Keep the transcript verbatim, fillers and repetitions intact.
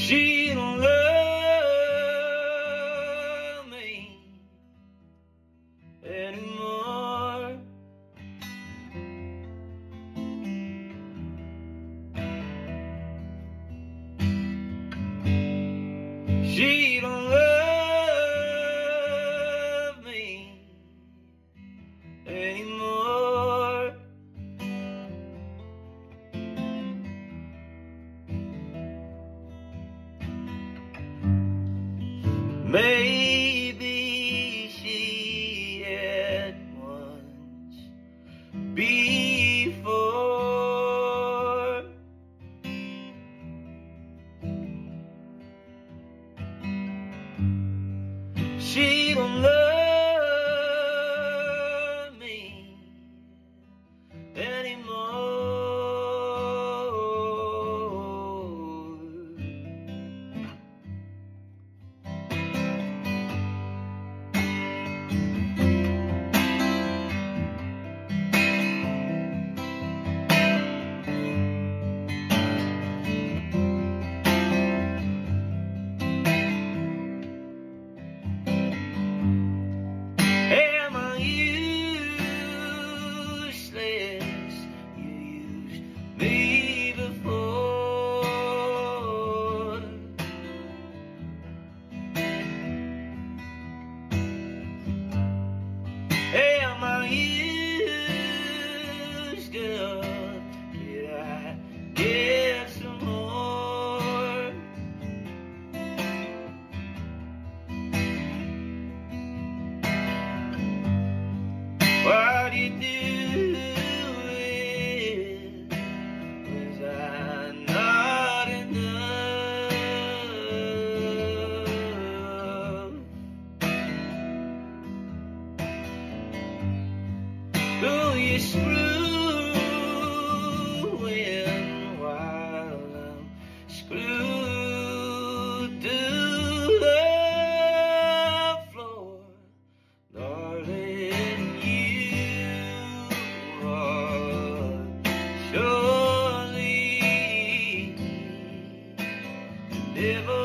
She don't love me anymore. She don't love me anymore. Maybe she had once before. She don't love me anymore. Am I used, girl? Did I get some more? What do you do it? Was I not enough? Who you screwing while I'm screwed to the floor? Darling, you are surely never